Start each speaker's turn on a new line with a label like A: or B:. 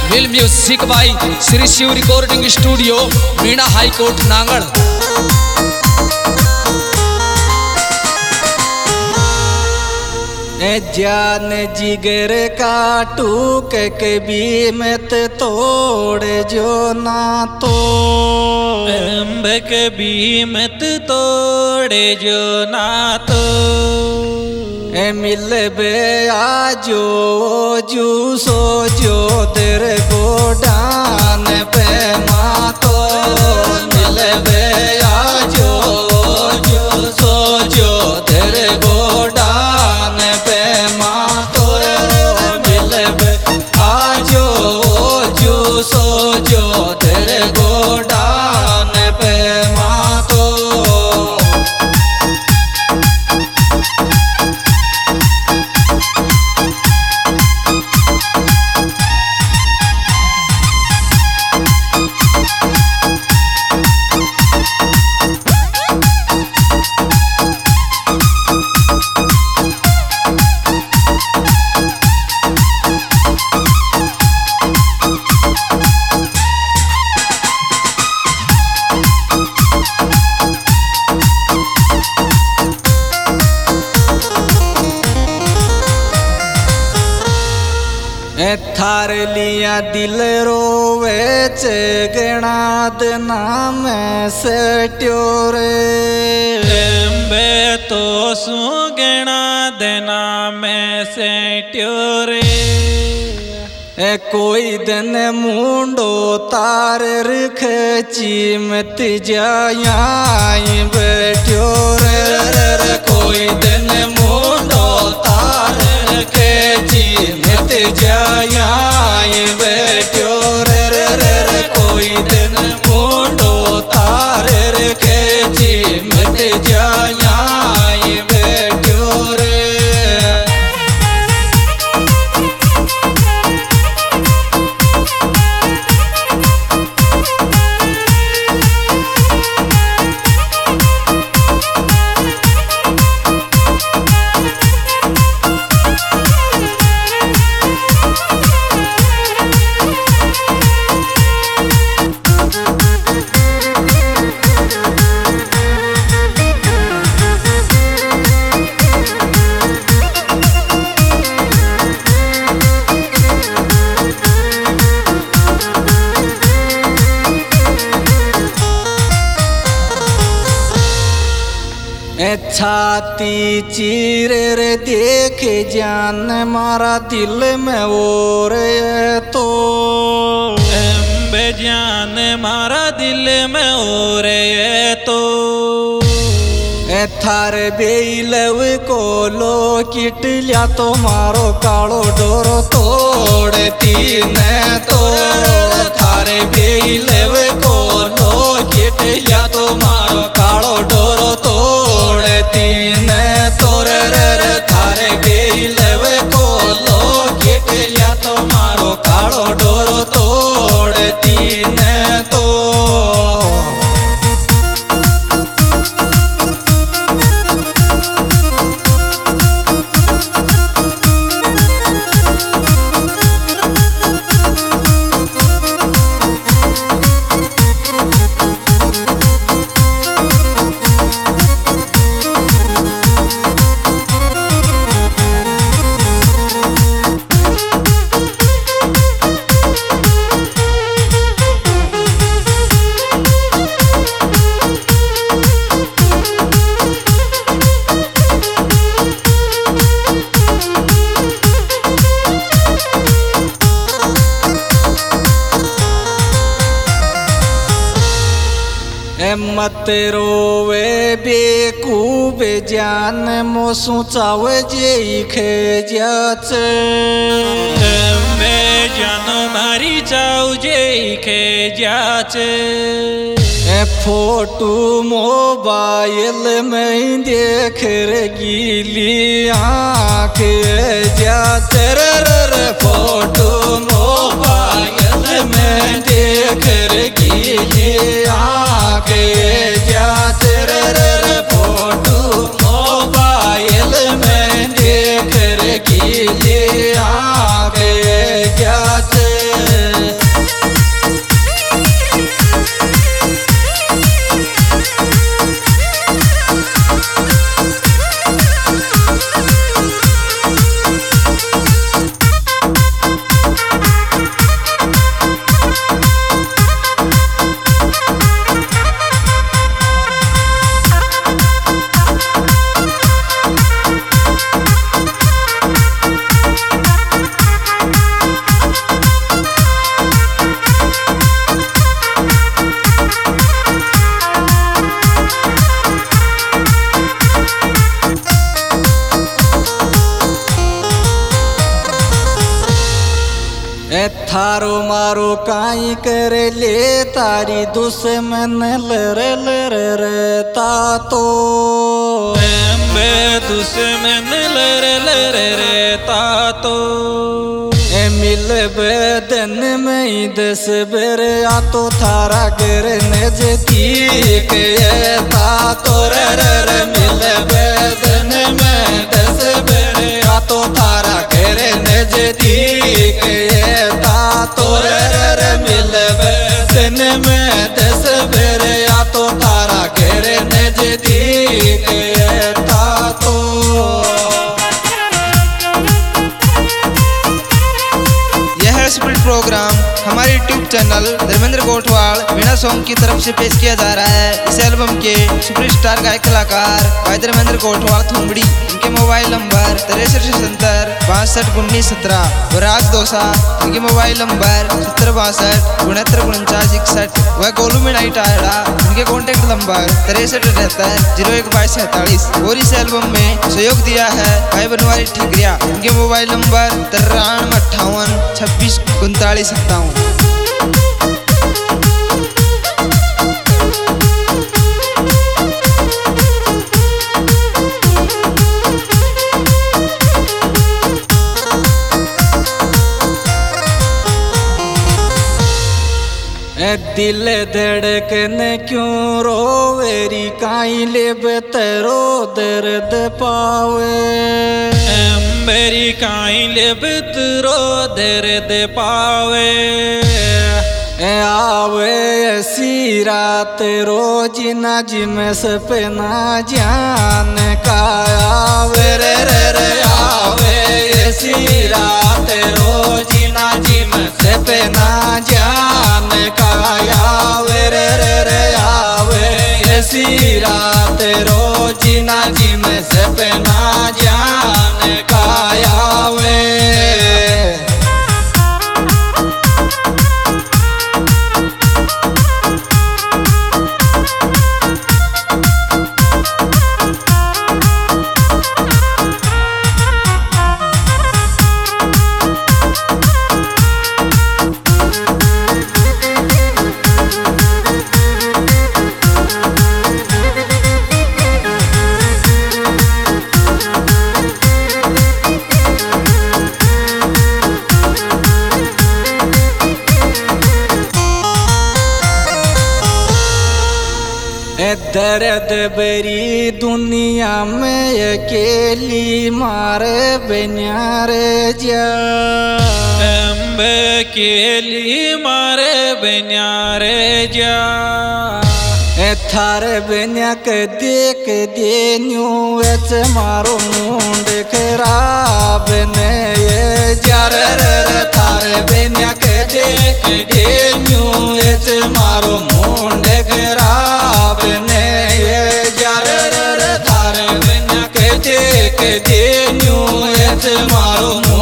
A: Will music by Shri Shiv recording studio Meena high court Nangad.
B: जान जिगर का टूक के भी मत तोड़ जो ना तो
C: के भी मत तोड़े जो ना तो
B: मिल बे आजो जू सो जो तेरे गोडान पे मातो मिल बे आजो जू सो जो तेरे गोडान पे मातो मिल बे आजो जू सो जो तेरे गोडान पे मातो। थार लिया दिल रोवे चगणाद नाम से ट्योरे
C: बे तो सुगणा देना में से ट्योरे
B: कोई दिन मुंडो तार रख चिमत जाई बैठो रे कोई दिन मुंडो तार रख चिमत जाई बैठो रे कोई दिन मुंडो तार रख चिमत जाई बैठो रे। छाती चीर रे देख जान मारा दिल में और तो
C: बेजान मारा दिल में और तो
B: थार बेलव को लो किट लिया तो मारो कालो डोरो तोड़ती न तो थारे बेलव को लो किट लिया तो मारो कालो डोरो तोड़ती न तोर रे थारे बेलव को लो किट लिया तो मारो कालो डोरो तोड़ती न तो। मत रोवे बेकूब जान मोसू चावे जे खे जाच
C: मैं जानो मारी चाव जे खे जाच
B: फोटो मोबाइल में देख रे गीली आँख जाच रे फोटो मोबाइल में देख रे गीली आँख जाच रे फोटो मोबाइल में देख रे गीली आँख जाच। थारो मारो काई कर ले तारी दुश्मन लर लर रहता तो
C: बे दुश्मन लर लर रहता तो
B: मिल बदन में 10 बेर आ तो थारा घर नजदीक ता तो मिल बदन में 10 बेर आ तो थारा घर नजदीक तो मिल बदन में 10 बेर आ तो थारा घर नजदीक था तो
D: स्प्लिट प्रोग्राम हमारे YouTube channel Dharmendra Gothwal Veena song की तरफ से पेश किया जा रहा है। इस एल्बम के सुपरस्टार गायक कलाकार भाई धर्मेंद्र गोठवाल थुमड़ी, इनके मोबाइल नंबर 6370 621917 और राज दोसा, इनके मोबाइल नंबर 7062 वह गोलू मिनाई टायड़ा, उनके कॉन्टेक्ट नंबर 6378 और इस एल्बम में सहयोग दिया है भाई बनवारी ठिकरिया, इनके मोबाइल नंबर 9358 26 39
B: दिल धड़कन क्यों रोवेरी काई ले बेतरो दर्द पावे
C: मेरी काई ले बेतरो दर्द पावे
B: आवे ऐसी रात रोज ना जिम सपना जान का आवे रे आवे ऐसी रात रोज ना जिम सपना जान का आवे रे आवे ऐसी रात रोज ना जिम सपना जान का आवे। दर्द बरी दुनिया में अकेली मारे बन्यारे जा
C: अकेली मारे बन्यारे जा
B: थारे बन्या के देख दे न्यू एच मारो मुंड खराब ने ये जार थारे बन्या के देख दे न्यू एच मारो मुंड खराब ने ये जार थारे बन्या के देख दे न्यू एच मारो